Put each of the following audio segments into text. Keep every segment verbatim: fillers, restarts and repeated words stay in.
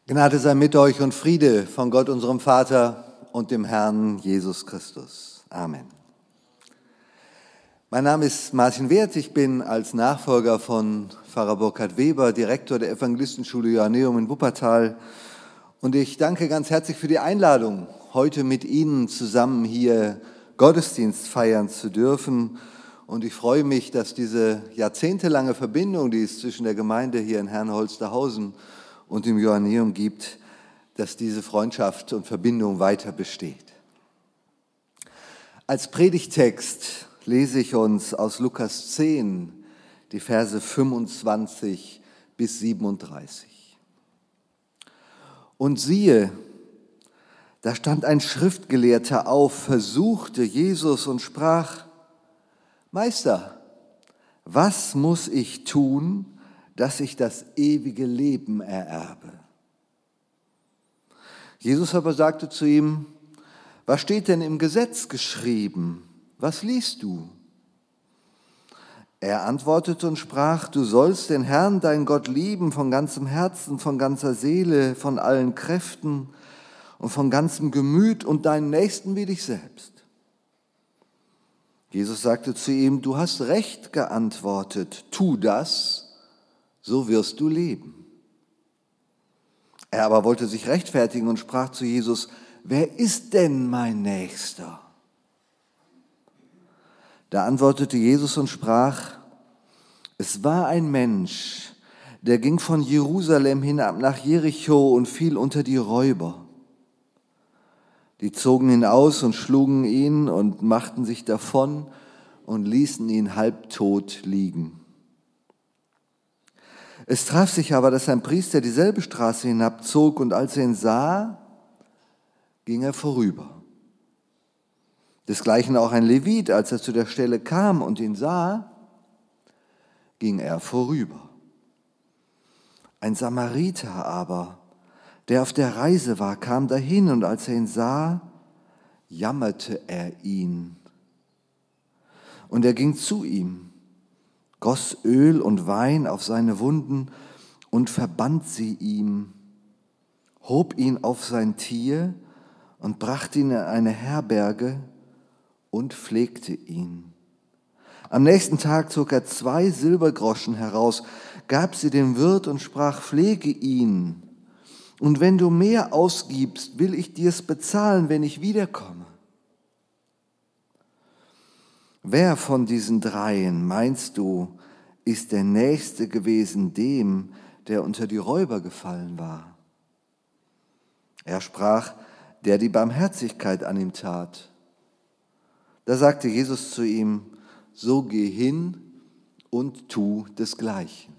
Gnade sei mit euch und Friede von Gott, unserem Vater und dem Herrn Jesus Christus. Amen. Mein Name ist Martin Werth, ich bin als Nachfolger von Pfarrer Burkhard Weber, Direktor der Evangelistenschule Johanneum in Wuppertal, und ich danke ganz herzlich für die Einladung, heute mit Ihnen zusammen hier Gottesdienst feiern zu dürfen. Und ich freue mich, dass diese jahrzehntelange Verbindung, die es zwischen der Gemeinde hier in Herrnholsterhausen und im Johanneum gibt, dass diese Freundschaft und Verbindung weiter besteht. Als Predigtext lese ich uns aus Lukas zehn die Verse fünfundzwanzig bis siebenunddreißig. Und siehe, da stand ein Schriftgelehrter auf, versuchte Jesus und sprach: Meister, was muss ich tun, dass ich das ewige Leben ererbe? Jesus aber sagte zu ihm: Was steht denn im Gesetz geschrieben? Was liest du? Er antwortete und sprach: Du sollst den Herrn, deinen Gott, lieben von ganzem Herzen, von ganzer Seele, von allen Kräften und von ganzem Gemüt und deinen Nächsten wie dich selbst. Jesus sagte zu ihm: Du hast recht geantwortet, tu das, so wirst du leben. Er aber wollte sich rechtfertigen und sprach zu Jesus: Wer ist denn mein Nächster? Da antwortete Jesus und sprach: Es war ein Mensch, der ging von Jerusalem hinab nach Jericho und fiel unter die Räuber. Die zogen ihn aus und schlugen ihn und machten sich davon und ließen ihn halbtot liegen. Es traf sich aber, dass ein Priester dieselbe Straße hinabzog, und als er ihn sah, ging er vorüber. Desgleichen auch ein Levit, als er zu der Stelle kam und ihn sah, ging er vorüber. Ein Samariter aber, der auf der Reise war, kam dahin, und als er ihn sah, jammerte er ihn. Und er ging zu ihm, goss Öl und Wein auf seine Wunden und verband sie ihm, hob ihn auf sein Tier und brachte ihn in eine Herberge und pflegte ihn. Am nächsten Tag zog er zwei Silbergroschen heraus, gab sie dem Wirt und sprach: Pflege ihn, und wenn du mehr ausgibst, will ich dir's bezahlen, wenn ich wiederkomme. Wer von diesen dreien, meinst du, ist der Nächste gewesen dem, der unter die Räuber gefallen war? Er sprach: Der die Barmherzigkeit an ihm tat. Da sagte Jesus zu ihm: So geh hin und tu desgleichen.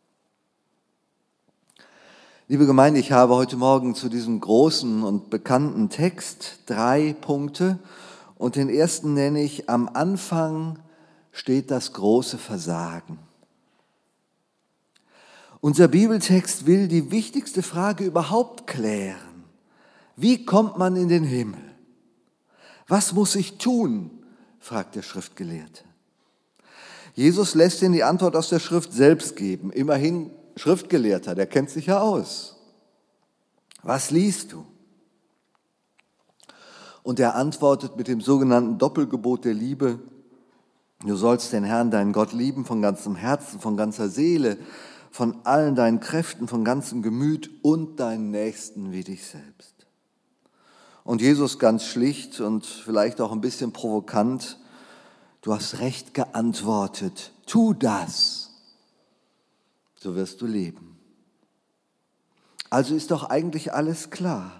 Liebe Gemeinde, ich habe heute Morgen zu diesem großen und bekannten Text drei Punkte. Und den ersten nenne ich: Am Anfang steht das große Versagen. Unser Bibeltext will die wichtigste Frage überhaupt klären. Wie kommt man in den Himmel? Was muss ich tun? Fragt der Schriftgelehrte. Jesus lässt ihn die Antwort aus der Schrift selbst geben. Immerhin Schriftgelehrter, der kennt sich ja aus. Was liest du? Und er antwortet mit dem sogenannten Doppelgebot der Liebe: Du sollst den Herrn, deinen Gott, lieben von ganzem Herzen, von ganzer Seele, von allen deinen Kräften, von ganzem Gemüt und deinen Nächsten wie dich selbst. Und Jesus ganz schlicht und vielleicht auch ein bisschen provokant: Du hast recht geantwortet, tu das, so wirst du leben. Also ist doch eigentlich alles klar.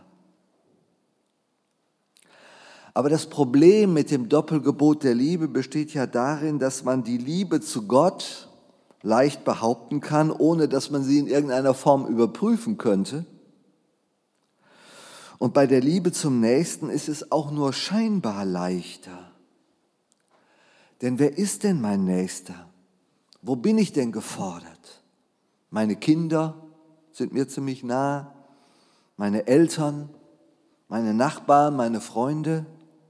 Aber das Problem mit dem Doppelgebot der Liebe besteht ja darin, dass man die Liebe zu Gott leicht behaupten kann, ohne dass man sie in irgendeiner Form überprüfen könnte. Und bei der Liebe zum Nächsten ist es auch nur scheinbar leichter. Denn wer ist denn mein Nächster? Wo bin ich denn gefordert? Meine Kinder sind mir ziemlich nah, meine Eltern, meine Nachbarn, meine Freunde.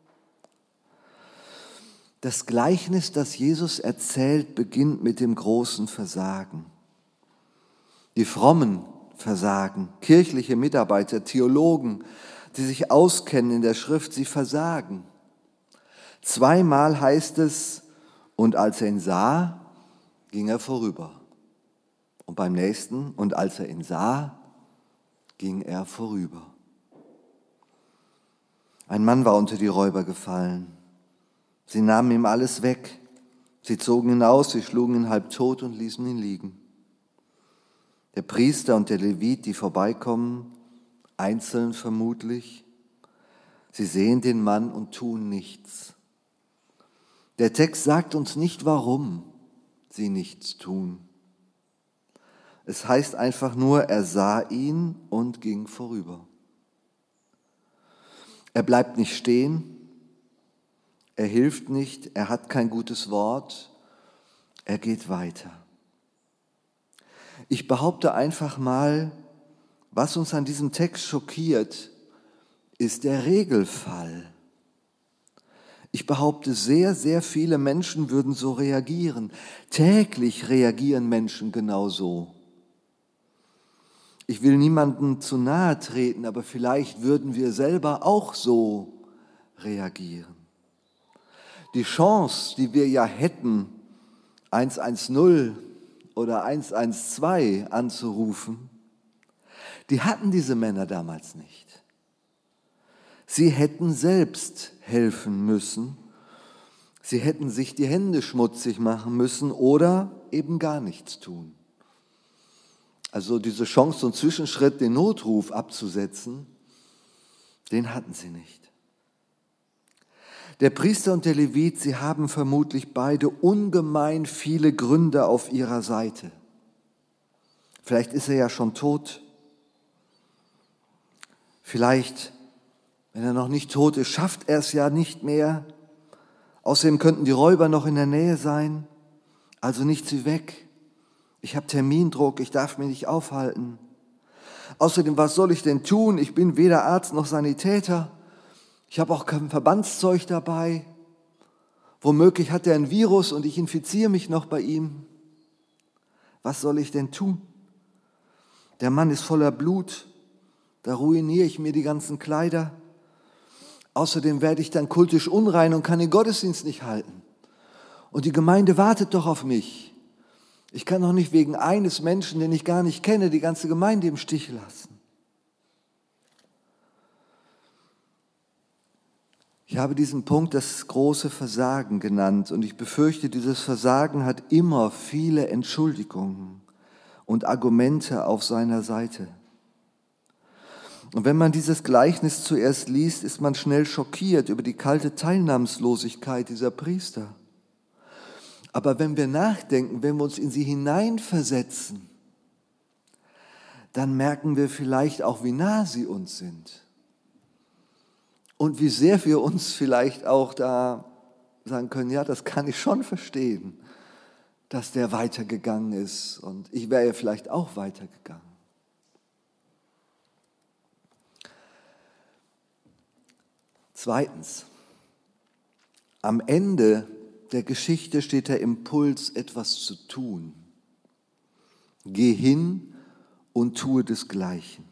Das Gleichnis, das Jesus erzählt, beginnt mit dem großen Versagen. Die Frommen versagen. Kirchliche Mitarbeiter, Theologen, die sich auskennen in der Schrift, sie versagen. Zweimal heißt es, und als er ihn sah, ging er vorüber. Und beim nächsten, und als er ihn sah, ging er vorüber. Ein Mann war unter die Räuber gefallen. Sie nahmen ihm alles weg. Sie zogen ihn aus, sie schlugen ihn halb tot und ließen ihn liegen. Der Priester und der Levit, die vorbeikommen, einzeln vermutlich, sie sehen den Mann und tun nichts. Der Text sagt uns nicht, warum sie nichts tun. Es heißt einfach nur, er sah ihn und ging vorüber. Er bleibt nicht stehen, er hilft nicht, er hat kein gutes Wort, er geht weiter. Ich behaupte einfach mal, was uns an diesem Text schockiert, ist der Regelfall. Ich behaupte, sehr, sehr viele Menschen würden so reagieren. Täglich reagieren Menschen genauso. Ich will niemandem zu nahe treten, aber vielleicht würden wir selber auch so reagieren. Die Chance, die wir ja hätten, eins eins null oder eins eins zwei anzurufen, die hatten diese Männer damals nicht. Sie hätten selbst helfen müssen, sie hätten sich die Hände schmutzig machen müssen oder eben gar nichts tun. Also diese Chance, so einen Zwischenschritt, den Notruf abzusetzen, den hatten sie nicht. Der Priester und der Levit, sie haben vermutlich beide ungemein viele Gründe auf ihrer Seite. Vielleicht ist er ja schon tot. Vielleicht, wenn er noch nicht tot ist, schafft er es ja nicht mehr. Außerdem könnten die Räuber noch in der Nähe sein. Also nicht sie weg. Ich habe Termindruck, ich darf mich nicht aufhalten. Außerdem, was soll ich denn tun? Ich bin weder Arzt noch Sanitäter. Ich habe auch kein Verbandszeug dabei. Womöglich hat er ein Virus und ich infiziere mich noch bei ihm. Was soll ich denn tun? Der Mann ist voller Blut. Da ruiniere ich mir die ganzen Kleider. Außerdem werde ich dann kultisch unrein und kann den Gottesdienst nicht halten. Und die Gemeinde wartet doch auf mich. Ich kann doch nicht wegen eines Menschen, den ich gar nicht kenne, die ganze Gemeinde im Stich lassen. Ich habe diesen Punkt das große Versagen genannt und ich befürchte, dieses Versagen hat immer viele Entschuldigungen und Argumente auf seiner Seite. Und wenn man dieses Gleichnis zuerst liest, ist man schnell schockiert über die kalte Teilnahmslosigkeit dieser Priester. Aber wenn wir nachdenken, wenn wir uns in sie hineinversetzen, dann merken wir vielleicht auch, wie nah sie uns sind. Und wie sehr wir uns vielleicht auch da sagen können, ja, das kann ich schon verstehen, dass der weitergegangen ist. Und ich wäre ja vielleicht auch weitergegangen. Zweitens, am Ende der Geschichte steht der Impuls, etwas zu tun. Geh hin und tue desgleichen.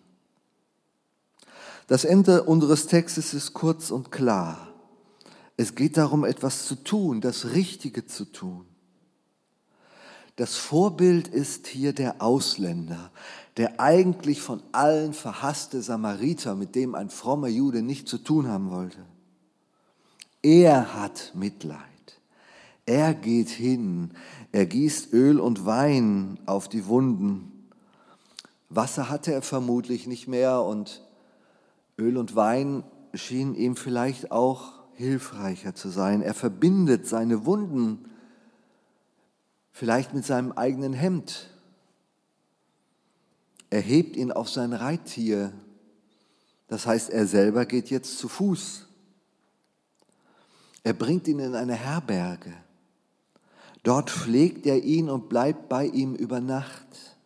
Das Ende unseres Textes ist kurz und klar. Es geht darum, etwas zu tun, das Richtige zu tun. Das Vorbild ist hier der Ausländer, der eigentlich von allen verhasste Samariter, mit dem ein frommer Jude nichts zu tun haben wollte. Er hat Mitleid. Er geht hin, er gießt Öl und Wein auf die Wunden. Wasser hatte er vermutlich nicht mehr und Öl und Wein schienen ihm vielleicht auch hilfreicher zu sein. Er verbindet seine Wunden vielleicht mit seinem eigenen Hemd. Er hebt ihn auf sein Reittier. Das heißt, er selber geht jetzt zu Fuß. Er bringt ihn in eine Herberge. Dort pflegt er ihn und bleibt bei ihm über Nacht.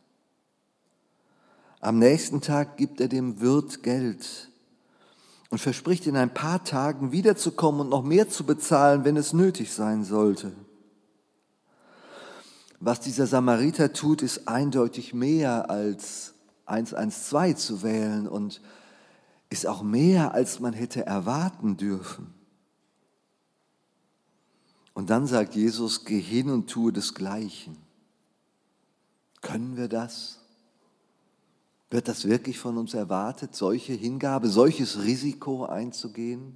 Am nächsten Tag gibt er dem Wirt Geld und verspricht in ein paar Tagen wiederzukommen und noch mehr zu bezahlen, wenn es nötig sein sollte. Was dieser Samariter tut, ist eindeutig mehr als eins eins zwei zu wählen und ist auch mehr, als man hätte erwarten dürfen. Und dann sagt Jesus, geh hin und tue desgleichen. Können wir das? Wird das wirklich von uns erwartet, solche Hingabe, solches Risiko einzugehen?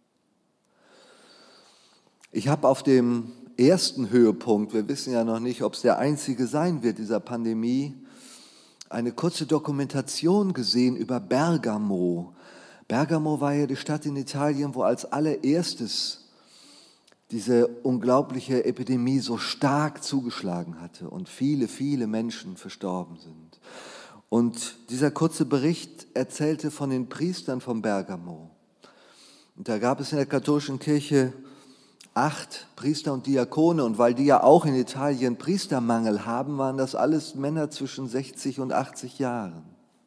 Ich habe auf dem ersten Höhepunkt, wir wissen ja noch nicht, ob es der einzige sein wird, dieser Pandemie, eine kurze Dokumentation gesehen über Bergamo. Bergamo war ja die Stadt in Italien, wo als allererstes diese unglaubliche Epidemie so stark zugeschlagen hatte und viele, viele Menschen verstorben sind. Und dieser kurze Bericht erzählte von den Priestern von Bergamo. Und da gab es in der katholischen Kirche acht Priester und Diakone. Und weil die ja auch in Italien Priestermangel haben, waren das alles Männer zwischen sechzig und achtzig Jahren.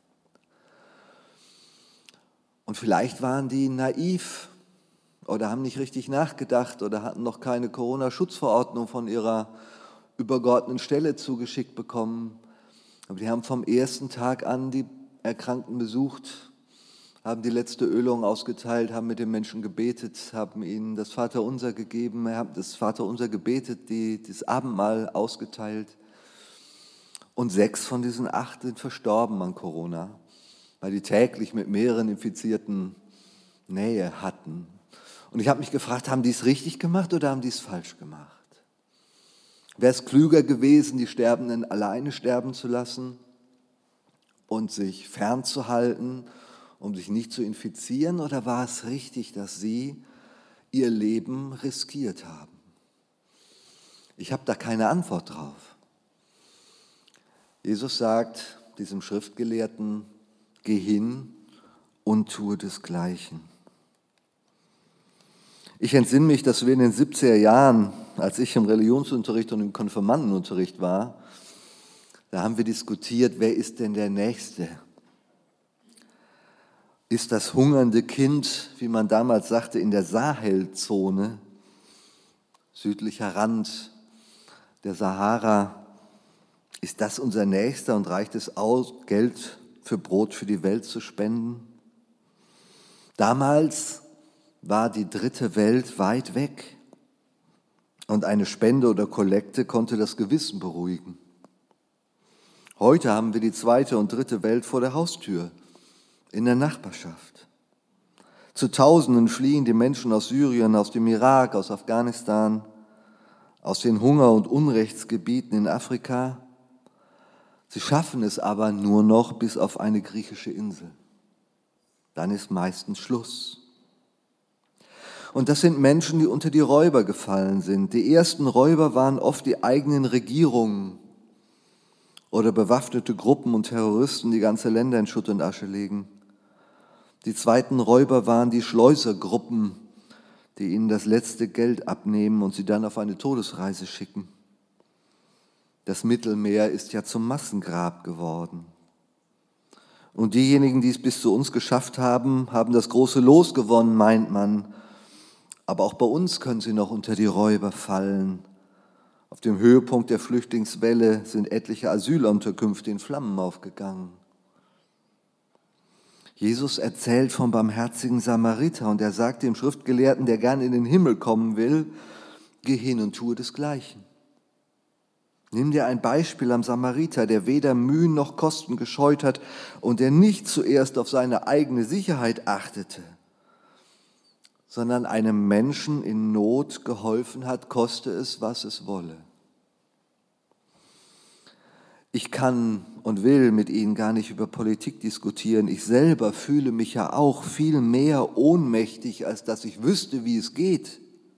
Und vielleicht waren die naiv oder haben nicht richtig nachgedacht oder hatten noch keine Corona-Schutzverordnung von ihrer übergeordneten Stelle zugeschickt bekommen. Aber die haben vom ersten Tag an die Erkrankten besucht, haben die letzte Ölung ausgeteilt, haben mit den Menschen gebetet, haben ihnen das Vaterunser gegeben, haben das Vaterunser gebetet, die, das Abendmahl ausgeteilt. Und sechs von diesen acht sind verstorben an Corona, weil die täglich mit mehreren Infizierten Nähe hatten. Und ich habe mich gefragt, haben die es richtig gemacht oder haben die es falsch gemacht? Wäre es klüger gewesen, die Sterbenden alleine sterben zu lassen und sich fernzuhalten, um sich nicht zu infizieren? Oder war es richtig, dass sie ihr Leben riskiert haben? Ich habe da keine Antwort drauf. Jesus sagt diesem Schriftgelehrten, geh hin und tue desgleichen. Ich entsinne mich, dass wir in den siebziger Jahren, als ich im Religionsunterricht und im Konfirmandenunterricht war, da haben wir diskutiert, wer ist denn der Nächste? Ist das hungernde Kind, wie man damals sagte, in der Sahelzone, südlicher Rand der Sahara, ist das unser Nächster und reicht es aus, Geld für Brot für die Welt zu spenden? Damals war die dritte Welt weit weg und eine Spende oder Kollekte konnte das Gewissen beruhigen. Heute haben wir die zweite und dritte Welt vor der Haustür, in der Nachbarschaft. Zu Tausenden fliehen die Menschen aus Syrien, aus dem Irak, aus Afghanistan, aus den Hunger- und Unrechtsgebieten in Afrika. Sie schaffen es aber nur noch bis auf eine griechische Insel. Dann ist meistens Schluss. Und das sind Menschen, die unter die Räuber gefallen sind. Die ersten Räuber waren oft die eigenen Regierungen oder bewaffnete Gruppen und Terroristen, die ganze Länder in Schutt und Asche legen. Die zweiten Räuber waren die Schleusergruppen, die ihnen das letzte Geld abnehmen und sie dann auf eine Todesreise schicken. Das Mittelmeer ist ja zum Massengrab geworden. Und diejenigen, die es bis zu uns geschafft haben, haben das große Los gewonnen, meint man. Aber auch bei uns können sie noch unter die Räuber fallen. Auf dem Höhepunkt der Flüchtlingswelle sind etliche Asylunterkünfte in Flammen aufgegangen. Jesus erzählt vom barmherzigen Samariter und er sagt dem Schriftgelehrten, der gern in den Himmel kommen will, geh hin und tue desgleichen. Nimm dir ein Beispiel am Samariter, der weder Mühen noch Kosten gescheut hat und der nicht zuerst auf seine eigene Sicherheit achtete, sondern einem Menschen in Not geholfen hat, koste es, was es wolle. Ich kann und will mit Ihnen gar nicht über Politik diskutieren. Ich selber fühle mich ja auch viel mehr ohnmächtig, als dass ich wüsste, wie es geht.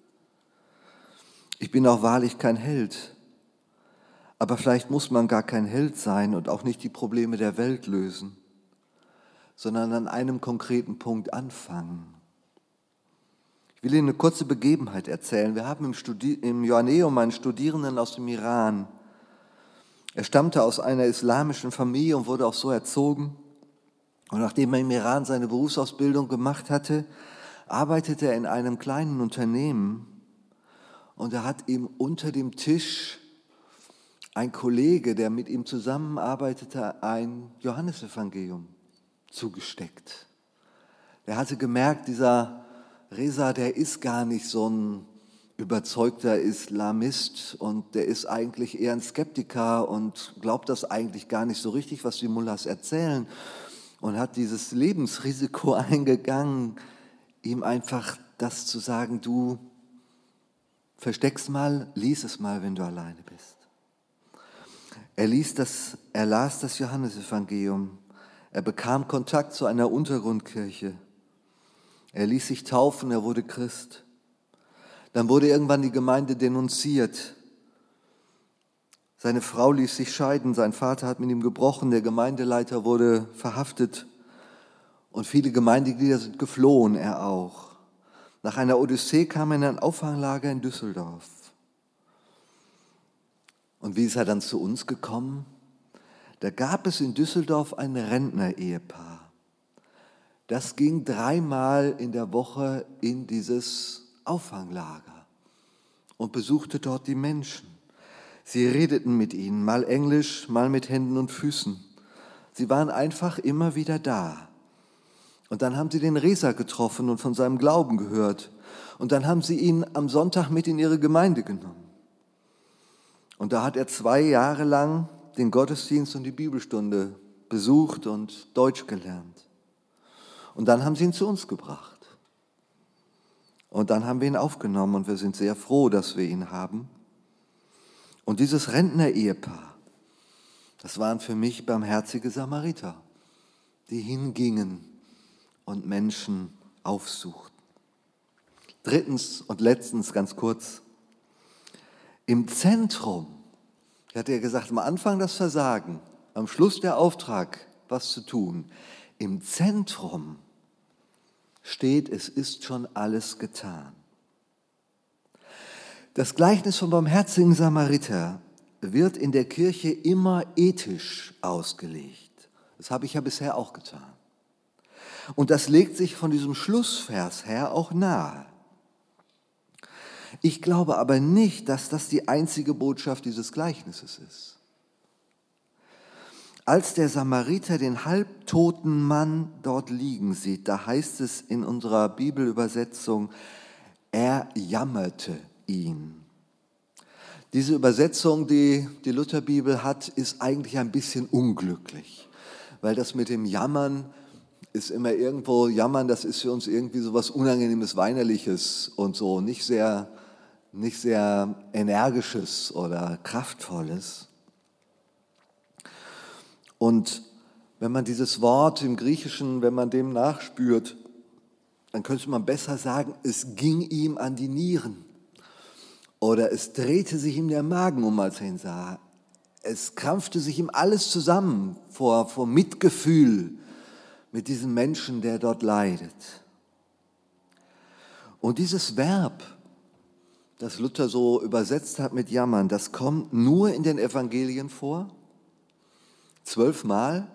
Ich bin auch wahrlich kein Held. Aber vielleicht muss man gar kein Held sein und auch nicht die Probleme der Welt lösen, sondern an einem konkreten Punkt anfangen. Ich will Ihnen eine kurze Begebenheit erzählen. Wir haben im, Studi- im Joanneum einen Studierenden aus dem Iran. Er stammte aus einer islamischen Familie und wurde auch so erzogen. Und nachdem er im Iran seine Berufsausbildung gemacht hatte, arbeitete er in einem kleinen Unternehmen und er hat ihm unter dem Tisch ein Kollege, der mit ihm zusammenarbeitete, ein Johannesevangelium zugesteckt. Der hatte gemerkt, dieser Reza, der ist gar nicht so ein überzeugter Islamist und der ist eigentlich eher ein Skeptiker und glaubt das eigentlich gar nicht so richtig, was die Mullahs erzählen, und hat dieses Lebensrisiko eingegangen, ihm einfach das zu sagen: Du versteck's mal, lies es mal, wenn du alleine bist. Er, ließ das, er las das Johannesevangelium, er bekam Kontakt zu einer Untergrundkirche, er ließ sich taufen, er wurde Christ. Dann wurde irgendwann die Gemeinde denunziert. Seine Frau ließ sich scheiden, sein Vater hat mit ihm gebrochen, der Gemeindeleiter wurde verhaftet und viele Gemeindeglieder sind geflohen, er auch. Nach einer Odyssee kam er in ein Auffanglager in Düsseldorf. Und wie ist er dann zu uns gekommen? Da gab es in Düsseldorf ein Rentner-Ehepaar. Das ging dreimal in der Woche in dieses Auffanglager und besuchte dort die Menschen. Sie redeten mit ihnen, mal Englisch, mal mit Händen und Füßen. Sie waren einfach immer wieder da. Und dann haben sie den Reza getroffen und von seinem Glauben gehört. Und dann haben sie ihn am Sonntag mit in ihre Gemeinde genommen. Und da hat er zwei Jahre lang den Gottesdienst und die Bibelstunde besucht und Deutsch gelernt. Und dann haben sie ihn zu uns gebracht. Und dann haben wir ihn aufgenommen und wir sind sehr froh, dass wir ihn haben. Und dieses Rentner-Ehepaar, das waren für mich barmherzige Samariter, die hingingen und Menschen aufsuchten. Drittens und letztens ganz kurz, im Zentrum, ich hatte ja gesagt, am Anfang das Versagen, am Schluss der Auftrag, was zu tun. Im Zentrum steht, es ist schon alles getan. Das Gleichnis vom barmherzigen Samariter wird in der Kirche immer ethisch ausgelegt. Das habe ich ja bisher auch getan. Und das legt sich von diesem Schlussvers her auch nahe. Ich glaube aber nicht, dass das die einzige Botschaft dieses Gleichnisses ist. Als der Samariter den halbtoten Mann dort liegen sieht, da heißt es in unserer Bibelübersetzung, er jammerte ihn. Diese Übersetzung, die die Lutherbibel hat, ist eigentlich ein bisschen unglücklich, weil das mit dem Jammern ist immer irgendwo, Jammern, das ist für uns irgendwie so was Unangenehmes, Weinerliches und so, nicht sehr, nicht sehr Energisches oder Kraftvolles. Und wenn man dieses Wort im Griechischen, wenn man dem nachspürt, dann könnte man besser sagen, es ging ihm an die Nieren. Oder es drehte sich ihm der Magen um, als er ihn sah. Es krampfte sich ihm alles zusammen vor, vor Mitgefühl mit diesem Menschen, der dort leidet. Und dieses Verb, das Luther so übersetzt hat mit jammern, das kommt nur in den Evangelien vor. Zwölfmal.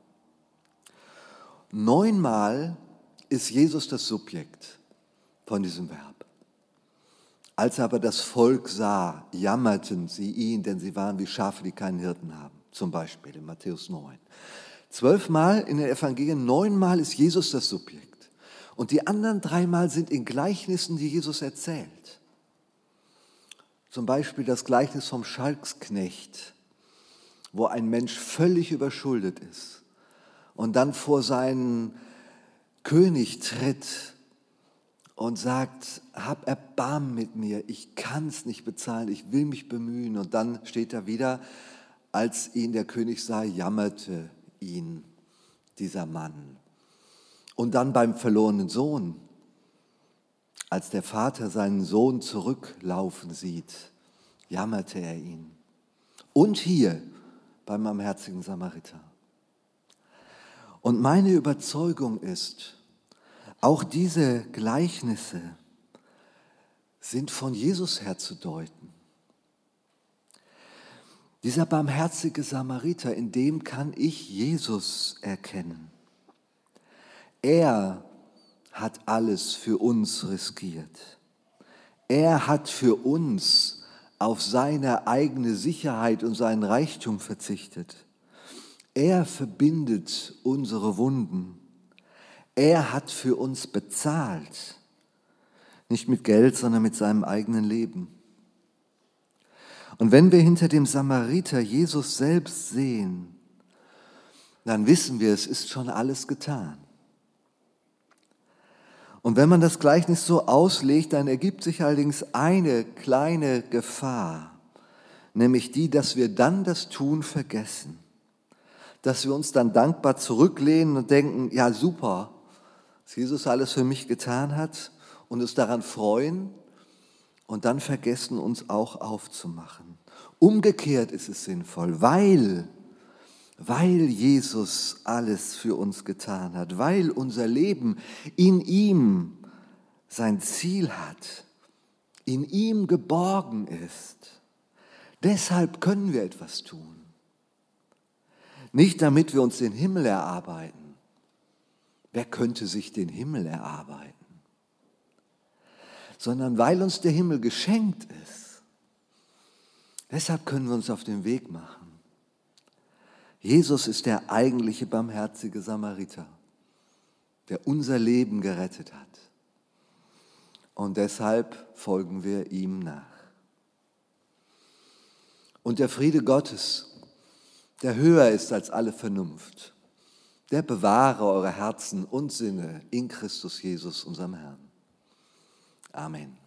Neunmal ist Jesus das Subjekt von diesem Verb. Als aber das Volk sah, jammerten sie ihn, denn sie waren wie Schafe, die keinen Hirten haben. Zum Beispiel in Matthäus neun. Zwölfmal in den Evangelien, neunmal ist Jesus das Subjekt. Und die anderen dreimal sind in Gleichnissen, die Jesus erzählt. Zum Beispiel das Gleichnis vom Schalksknecht, wo ein Mensch völlig überschuldet ist und dann vor seinen König tritt und sagt, hab Erbarmen mit mir, ich kann es nicht bezahlen, ich will mich bemühen. Und dann steht da wieder, als ihn der König sah, jammerte ihn dieser Mann. Und dann beim verlorenen Sohn, als der Vater seinen Sohn zurücklaufen sieht, jammerte er ihn. Und hier beim barmherzigen Samariter. Und meine Überzeugung ist, auch diese Gleichnisse sind von Jesus her zu deuten. Dieser barmherzige Samariter, in dem kann ich Jesus erkennen. Er hat alles für uns riskiert. Er hat für uns auf seine eigene Sicherheit und seinen Reichtum verzichtet. Er verbindet unsere Wunden. Er hat für uns bezahlt. Nicht mit Geld, sondern mit seinem eigenen Leben. Und wenn wir hinter dem Samariter Jesus selbst sehen, dann wissen wir, es ist schon alles getan. Und wenn man das Gleichnis so auslegt, dann ergibt sich allerdings eine kleine Gefahr, nämlich die, dass wir dann das Tun vergessen. Dass wir uns dann dankbar zurücklehnen und denken, ja super, was Jesus alles für mich getan hat und uns daran freuen und dann vergessen, uns auch aufzumachen. Umgekehrt ist es sinnvoll, weil, weil Jesus alles für uns getan hat, weil unser Leben in ihm sein Ziel hat, in ihm geborgen ist. Deshalb können wir etwas tun. Nicht damit wir uns den Himmel erarbeiten. Wer könnte sich den Himmel erarbeiten? Sondern weil uns der Himmel geschenkt ist. Deshalb können wir uns auf den Weg machen. Jesus ist der eigentliche barmherzige Samariter, der unser Leben gerettet hat. Und deshalb folgen wir ihm nach. Und der Friede Gottes, der höher ist als alle Vernunft, der bewahre eure Herzen und Sinne in Christus Jesus, unserem Herrn. Amen.